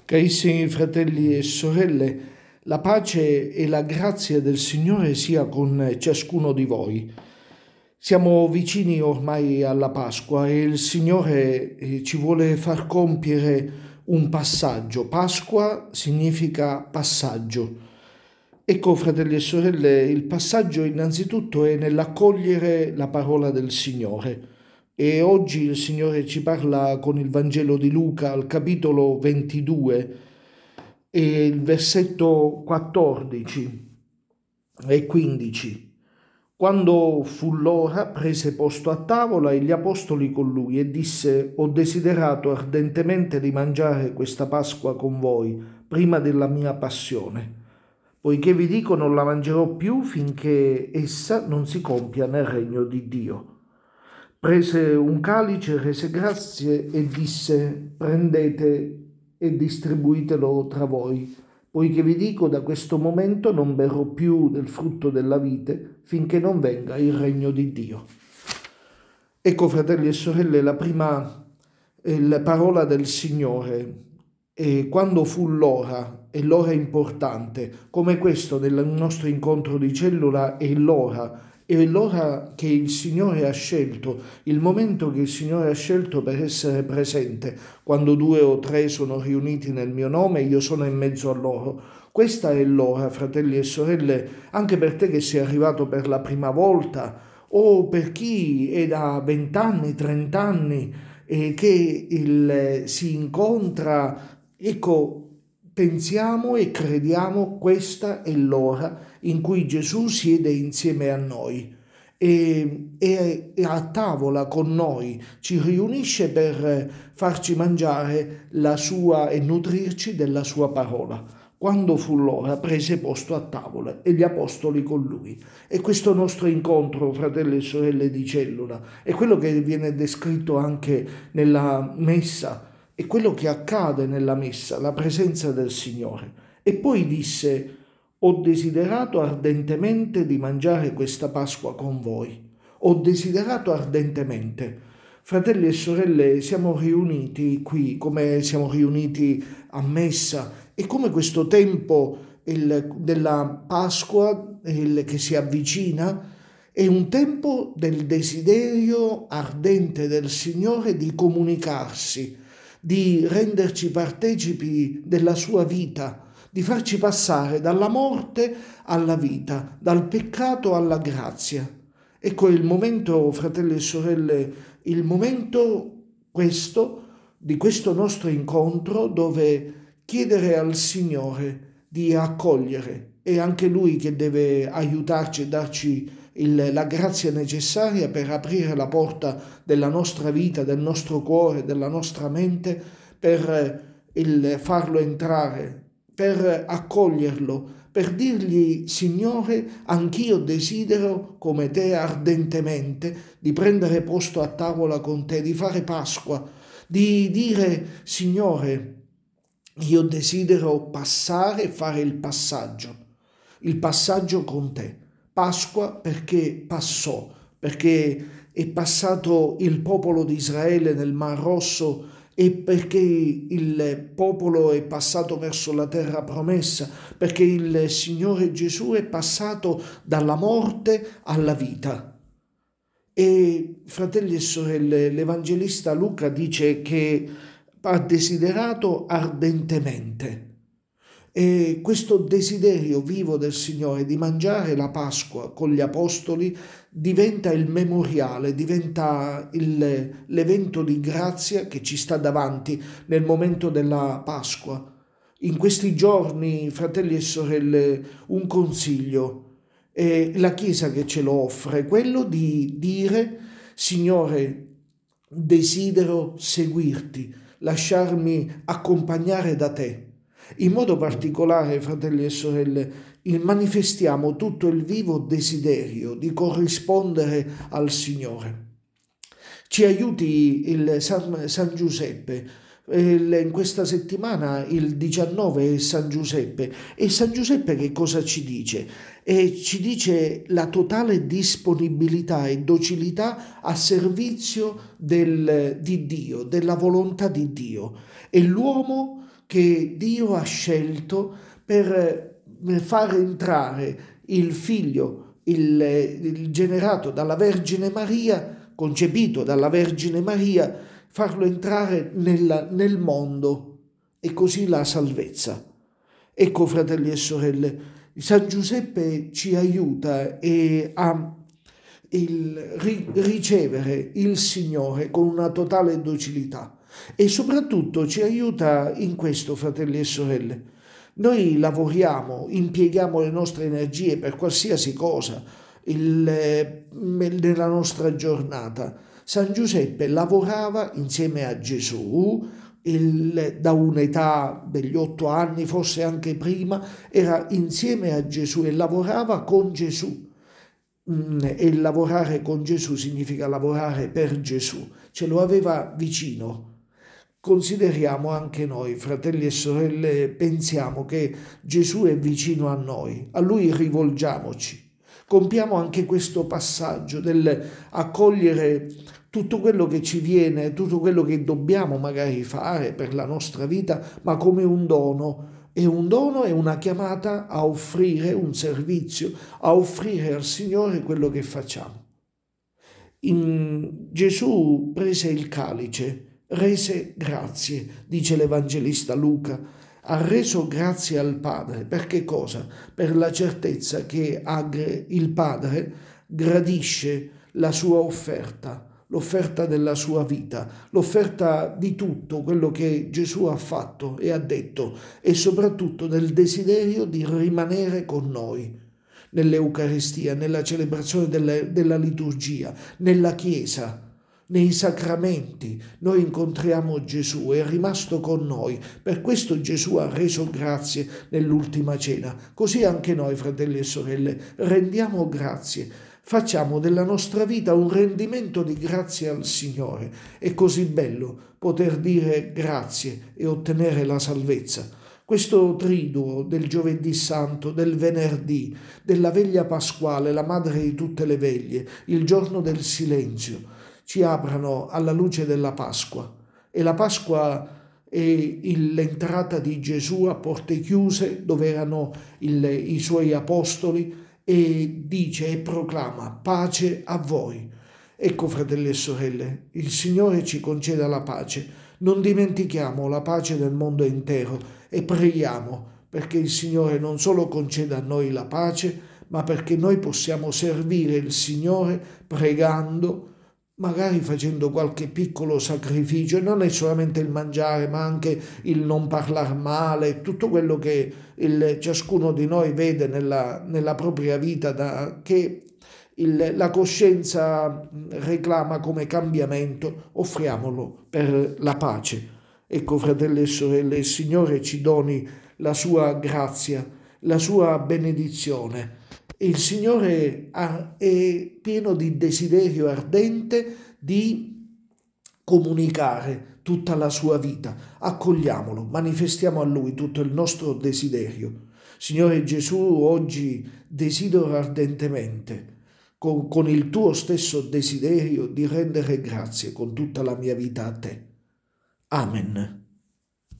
Carissimi fratelli e sorelle, la pace e la grazia del Signore sia con ciascuno di voi. Siamo vicini ormai alla Pasqua e il Signore ci vuole far compiere un passaggio. Pasqua significa passaggio. Ecco, fratelli e sorelle, il passaggio innanzitutto è nell'accogliere la parola del Signore. E oggi il Signore ci parla con il Vangelo di Luca al capitolo 22 e il versetto 14 e 15. Quando fu l'ora, prese posto a tavola e gli apostoli con lui e disse: Ho desiderato ardentemente di mangiare questa Pasqua con voi prima della mia passione. Poiché vi dico non la mangerò più finché essa non si compia nel regno di Dio. Prese un calice, rese grazie e disse: Prendete e distribuitelo tra voi, poiché vi dico da questo momento non berrò più del frutto della vite finché non venga il regno di Dio. Ecco, fratelli e sorelle, la prima la parola del Signore. E quando fu l'ora, e l'ora importante, come questo del nostro incontro di cellula, è l'ora che il Signore ha scelto, il momento che il Signore ha scelto per essere presente. Quando 2 o 3 sono riuniti nel mio nome, io sono in mezzo a loro. Questa è l'ora, fratelli e sorelle, anche per te che sei arrivato per la prima volta, o per chi è da 20 anni, 30 anni, e che si incontra. Ecco, pensiamo e crediamo questa è l'ora in cui Gesù siede insieme a noi e a tavola con noi, ci riunisce per farci mangiare la sua e nutrirci della sua parola. Quando fu l'ora, prese posto a tavola e gli apostoli con lui. E questo nostro incontro, fratelli e sorelle di cellula, è quello che viene descritto anche nella messa. È quello che accade nella messa, la presenza del Signore. E poi disse: Ho desiderato ardentemente di mangiare questa Pasqua con voi. Ho desiderato ardentemente. Fratelli e sorelle, siamo riuniti qui come siamo riuniti a messa e come questo tempo della Pasqua che si avvicina è un tempo del desiderio ardente del Signore di comunicarsi, di renderci partecipi della sua vita, di farci passare dalla morte alla vita, dal peccato alla grazia. Ecco il momento, fratelli e sorelle, il momento questo di questo nostro incontro dove chiedere al Signore di accogliere. È anche Lui che deve aiutarci e darci la grazia necessaria per aprire la porta della nostra vita, del nostro cuore, della nostra mente, per farlo entrare, per accoglierlo, per dirgli: Signore, anch'io desidero, come te ardentemente, di prendere posto a tavola con te, di fare Pasqua, di dire: Signore, io desidero passare e fare il passaggio con te. Pasqua perché passò, perché è passato il popolo di Israele nel Mar Rosso e perché il popolo è passato verso la terra promessa, perché il Signore Gesù è passato dalla morte alla vita. E fratelli e sorelle, l'Evangelista Luca dice che ha desiderato ardentemente. E questo desiderio vivo del Signore di mangiare la Pasqua con gli Apostoli diventa il memoriale, diventa l'evento di grazia che ci sta davanti nel momento della Pasqua. In questi giorni, fratelli e sorelle, un consiglio, è la Chiesa che ce lo offre, quello di dire: Signore, desidero seguirti, lasciarmi accompagnare da te. In modo particolare, fratelli e sorelle, manifestiamo tutto il vivo desiderio di corrispondere al Signore. Ci aiuti il San Giuseppe, In questa settimana il 19 è San Giuseppe e San Giuseppe che cosa ci dice? Ci dice la totale disponibilità e docilità a servizio di Dio, della volontà di Dio. È l'uomo che Dio ha scelto per far entrare il figlio, il generato dalla Vergine Maria, concepito dalla Vergine Maria, farlo entrare nel mondo e così la salvezza. Ecco, fratelli e sorelle, San Giuseppe ci aiuta a ricevere il Signore con una totale docilità e soprattutto ci aiuta in questo, fratelli e sorelle. Noi lavoriamo, impieghiamo le nostre energie per qualsiasi cosa nella nostra giornata. San Giuseppe lavorava insieme a Gesù da un'età degli 8 anni, forse anche prima, era insieme a Gesù e lavorava con Gesù. E lavorare con Gesù significa lavorare per Gesù, ce lo aveva vicino. Consideriamo anche noi, fratelli e sorelle, pensiamo che Gesù è vicino a noi, a Lui rivolgiamoci. Compiamo anche questo passaggio dell'accogliere tutto quello che ci viene, tutto quello che dobbiamo magari fare per la nostra vita, ma come un dono. E un dono è una chiamata a offrire un servizio, a offrire al Signore quello che facciamo. Gesù prese il calice, rese grazie, dice l'Evangelista Luca, ha reso grazie al Padre. Per che cosa? Per la certezza che il Padre gradisce la sua offerta, l'offerta della sua vita, l'offerta di tutto quello che Gesù ha fatto e ha detto e soprattutto del desiderio di rimanere con noi nell'Eucaristia, nella celebrazione della liturgia, nella Chiesa, nei sacramenti. Noi incontriamo Gesù, è rimasto con noi, per questo Gesù ha reso grazie nell'ultima cena. Così anche noi, fratelli e sorelle, rendiamo grazie. Facciamo della nostra vita un rendimento di grazie al Signore. È così bello poter dire grazie e ottenere la salvezza. Questo triduo del giovedì santo, del venerdì, della veglia pasquale, la madre di tutte le veglie, il giorno del silenzio, ci aprano alla luce della Pasqua. E la Pasqua è l'entrata di Gesù a porte chiuse, dove erano i suoi apostoli, e dice e proclama pace a voi. Ecco, fratelli e sorelle, il Signore ci conceda la pace. Non dimentichiamo la pace del mondo intero e preghiamo perché il Signore non solo conceda a noi la pace, ma perché noi possiamo servire il Signore pregando, magari facendo qualche piccolo sacrificio. Non è solamente il mangiare, ma anche il non parlare male, tutto quello che ciascuno di noi vede nella propria vita che la coscienza reclama come cambiamento, offriamolo per la pace. Ecco, fratelli e sorelle, il Signore ci doni la sua grazia, la sua benedizione. Il Signore è pieno di desiderio ardente di comunicare tutta la sua vita. Accogliamolo, manifestiamo a Lui tutto il nostro desiderio. Signore Gesù, oggi desidero ardentemente con il tuo stesso desiderio di rendere grazie con tutta la mia vita a te. Amen.